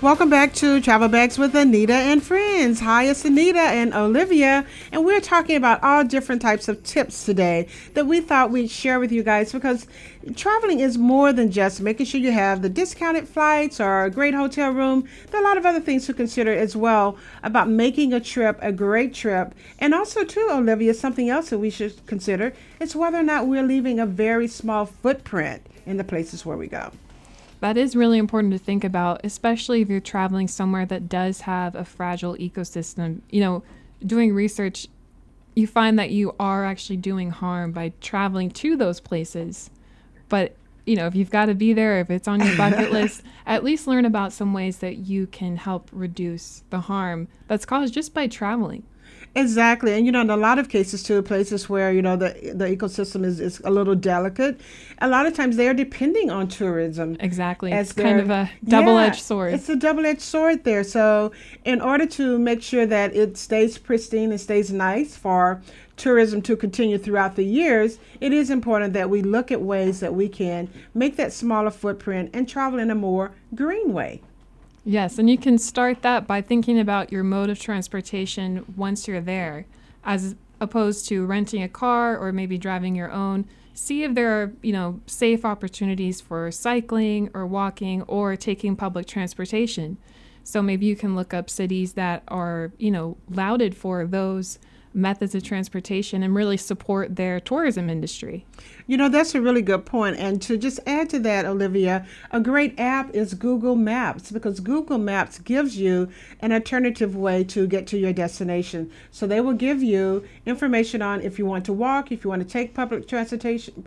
Welcome back to Travel Bags with Anita and Friends. Hi, it's Anita and Olivia, and we're talking about all different types of tips today that we thought we'd share with you guys, because traveling is more than just making sure you have the discounted flights or a great hotel room. There are a lot of other things to consider as well about making a trip a great trip. And also, too, Olivia, something else that we should consider is whether or not we're leaving a very small footprint in the places where we go. That is really important to think about, especially if you're traveling somewhere that does have a fragile ecosystem. Doing research, you find that you are actually doing harm by traveling to those places. But, if you've got to be there, if it's on your bucket list, at least learn about some ways that you can help reduce the harm that's caused just by traveling. Exactly. And, in a lot of cases, too, places where, the ecosystem is a little delicate, a lot of times they are depending on tourism. Exactly. It's kind of a double-edged sword. It's a double-edged sword there. So in order to make sure that it stays pristine and stays nice for tourism to continue throughout the years, it is important that we look at ways that we can make that smaller footprint and travel in a more green way. Yes, and you can start that by thinking about your mode of transportation once you're there, as opposed to renting a car or maybe driving your own. See if there are, safe opportunities for cycling or walking or taking public transportation. So maybe you can look up cities that are, lauded for those methods of transportation and really support their tourism industry. That's a really good point. And to just add to that, Olivia, a great app is Google Maps, because Google Maps gives you an alternative way to get to your destination. So they will give you information on if you want to walk, if you want to take public transportation,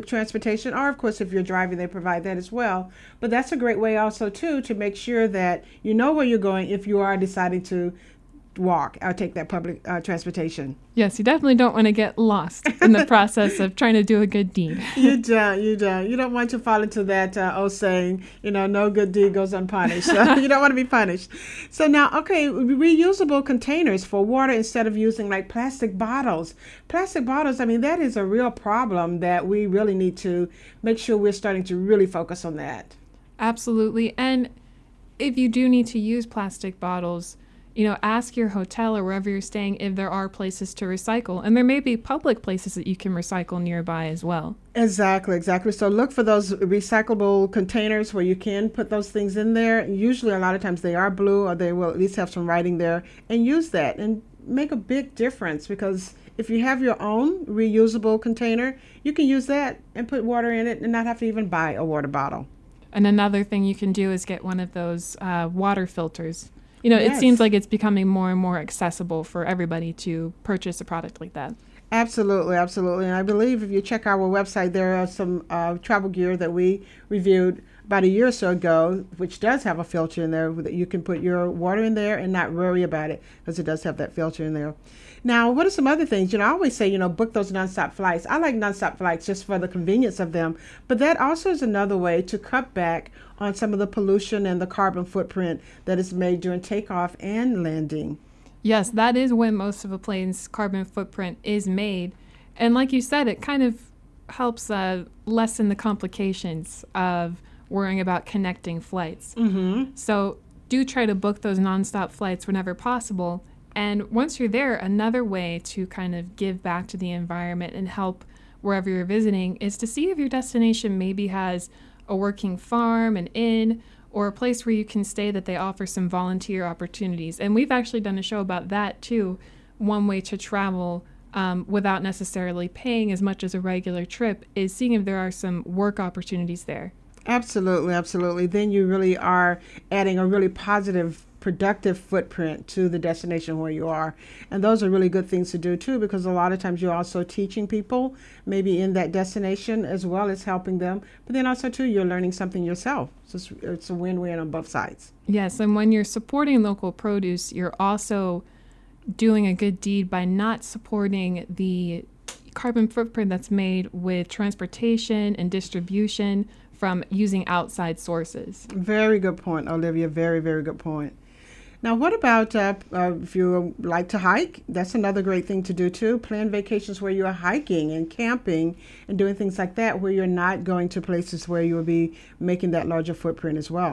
or of course, if you're driving, they provide that as well. But that's a great way also, too, to make sure that you know where you're going if you are deciding to walk or take that public transportation. Yes, you definitely don't want to get lost in the process of trying to do a good deed. You don't. You don't want to fall into that old saying, no good deed goes unpunished. So you don't want to be punished. So now, reusable containers for water instead of using like plastic bottles. Plastic bottles, that is a real problem that we really need to make sure we're starting to really focus on that. Absolutely. And if you do need to use plastic bottles, ask your hotel or wherever you're staying if there are places to recycle. And there may be public places that you can recycle nearby as well. Exactly. So look for those recyclable containers where you can put those things in there. Usually a lot of times they are blue, or they will at least have some writing there, and use that and make a big difference, because if you have your own reusable container, you can use that and put water in it and not have to even buy a water bottle. And another thing you can do is get one of those water filters. Yes. It seems like it's becoming more and more accessible for everybody to purchase a product like that. Absolutely. And I believe if you check our website, there are some travel gear that we reviewed about a year or so ago, which does have a filter in there that you can put your water in there and not worry about it, because it does have that filter in there. Now, what are some other things? I always say, book those nonstop flights. I like nonstop flights just for the convenience of them. But that also is another way to cut back on some of the pollution and the carbon footprint that is made during takeoff and landing. Yes, that is when most of a plane's carbon footprint is made. And like you said, it kind of helps lessen the complications of worrying about connecting flights. Mm-hmm. So do try to book those nonstop flights whenever possible. And once you're there, another way to kind of give back to the environment and help wherever you're visiting is to see if your destination maybe has a working farm, an inn, or a place where you can stay that they offer some volunteer opportunities. And we've actually done a show about that too. One way to travel without necessarily paying as much as a regular trip is seeing if there are some work opportunities there. Absolutely. Then you really are adding a really positive, productive footprint to the destination where you are. And those are really good things to do too, because a lot of times you're also teaching people maybe in that destination as well as helping them. But then also too, you're learning something yourself. So it's a win-win on both sides. Yes, and when you're supporting local produce, you're also doing a good deed by not supporting the carbon footprint that's made with transportation and distribution from using outside sources. Very good point, Olivia. Very, very good point. Now, what about if you like to hike? That's another great thing to do, too. Plan vacations where you're hiking and camping and doing things like that, where you're not going to places where you'll be making that larger footprint as well.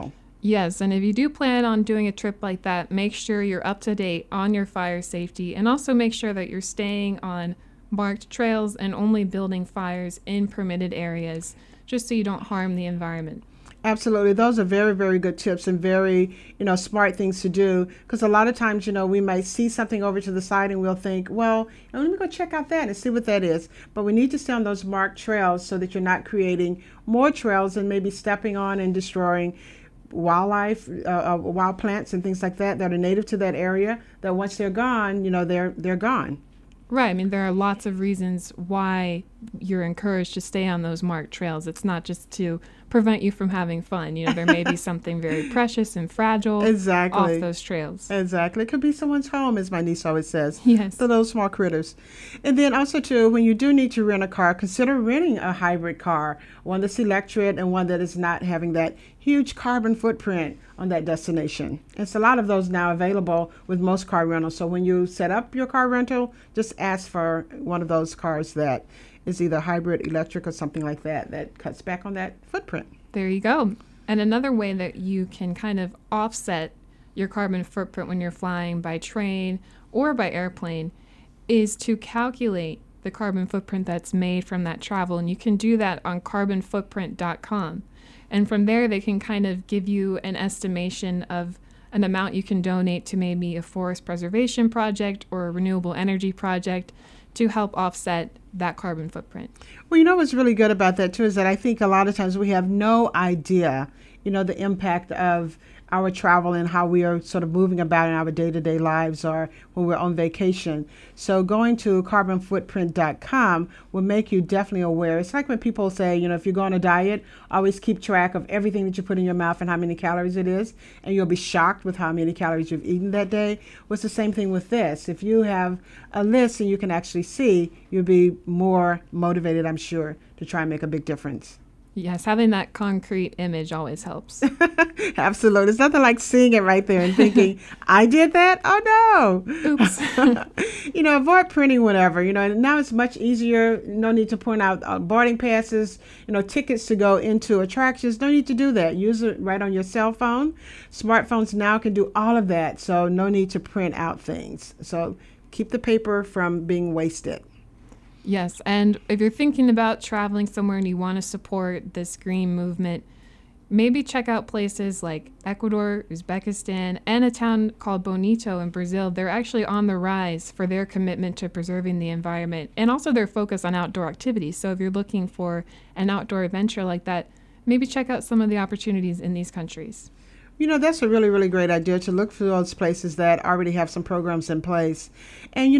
Yes, and if you do plan on doing a trip like that, make sure you're up to date on your fire safety and also make sure that you're staying on marked trails and only building fires in permitted areas just so you don't harm the environment. Absolutely. Those are very, very good tips and very, smart things to do. Because a lot of times, we might see something over to the side and we'll think, well, let me go check out that and see what that is. But we need to stay on those marked trails so that you're not creating more trails and maybe stepping on and destroying wildlife, wild plants and things like that are native to that area, that once they're gone, they're gone. Right. I mean, there are lots of reasons why you're encouraged to stay on those marked trails. It's not just to prevent you from having fun. There may be something very precious and fragile off those trails. Exactly. It could be someone's home, as my niece always says. Yes. The little small critters. And then also, too, when you do need to rent a car, consider renting a hybrid car, one that's electric and one that is not having that huge carbon footprint on that destination. It's a lot of those now available with most car rentals. So when you set up your car rental, just ask for one of those cars that is either hybrid, electric, or something like that cuts back on that footprint. There you go. And another way that you can kind of offset your carbon footprint when you're flying by train or by airplane is to calculate the carbon footprint that's made from that travel. And you can do that on carbonfootprint.com. And from there, they can kind of give you an estimation of an amount you can donate to maybe a forest preservation project or a renewable energy project to help offset that carbon footprint. Well, what's really good about that, too, is that I think a lot of times we have no idea, the impact of our travel and how we are sort of moving about in our day-to-day lives or when we're on vacation. So going to carbonfootprint.com will make you definitely aware. It's like when people say, if you go on a diet, always keep track of everything that you put in your mouth and how many calories it is, and you'll be shocked with how many calories you've eaten that day. Well, it's the same thing with this. If you have a list and you can actually see, you'll be more motivated, I'm sure, to try and make a big difference. Yes, having that concrete image always helps. Absolutely. It's nothing like seeing it right there and thinking, I did that? Oh, no. Oops. Avoid printing whatever. Now it's much easier. No need to print out boarding passes, tickets to go into attractions. No need to do that. Use it right on your cell phone. Smartphones now can do all of that, so no need to print out things. So keep the paper from being wasted. Yes, and if you're thinking about traveling somewhere and you want to support this green movement, maybe check out places like Ecuador, Uzbekistan, and a town called Bonito in Brazil. They're actually on the rise for their commitment to preserving the environment and also their focus on outdoor activities. So if you're looking for an outdoor adventure like that, maybe check out some of the opportunities in these countries. That's a really, really great idea to look for those places that already have some programs in place. And,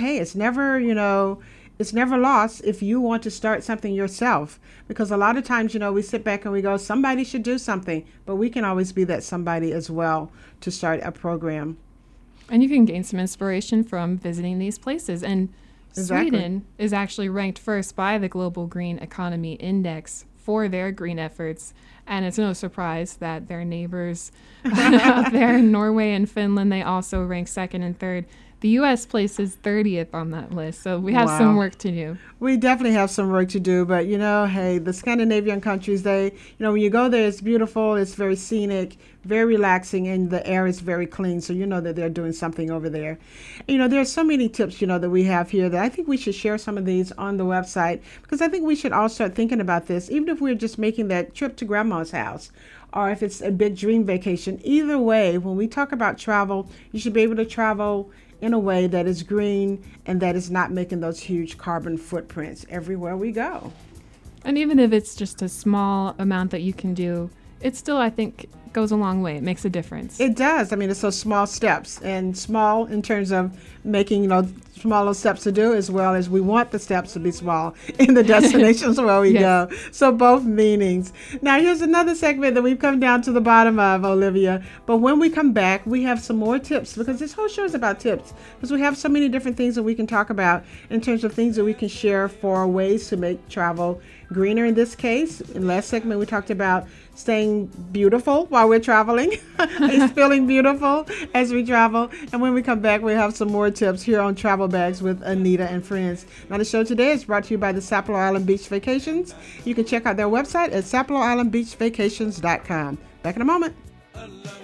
it's never lost if you want to start something yourself, because a lot of times, we sit back and we go, somebody should do something, but we can always be that somebody as well to start a program. And you can gain some inspiration from visiting these places. And Exactly. Sweden is actually ranked first by the Global Green Economy Index for their green efforts. And it's no surprise that their neighbors up there in Norway and Finland, they also rank second and third. The U.S. places 30th on that list, so we have some work to do. We definitely have some work to do, but, hey, the Scandinavian countries, when you go there, it's beautiful, it's very scenic, very relaxing, and the air is very clean, so you know that they're doing something over there. There are so many tips, that we have here that I think we should share some of these on the website, because I think we should all start thinking about this, even if we're just making that trip to grandma's house, or if it's a big dream vacation. Either way, when we talk about travel, you should be able to travel in a way that is green and that is not making those huge carbon footprints everywhere we go. And even if it's just a small amount that you can do, it still, I think, goes a long way. It makes a difference. It does. I mean, it's those small steps, and small in terms of making, smaller steps to do, as well as we want the steps to be small in the destinations where we go. So both meanings. Now, here's another segment that we've come down to the bottom of, Olivia. But when we come back, we have some more tips, because this whole show is about tips, because we have so many different things that we can talk about in terms of things that we can share for ways to make travel greener in this case. In last segment, we talked about staying beautiful while we're traveling, feeling beautiful as we travel. And when we come back, we have some more tips here on Travel Bags with Anita and Friends. Now, the show today is brought to you by the Sapelo Island Beach Vacations. You can check out their website at sapeloislandbeachvacations.com. Back in a moment. alone.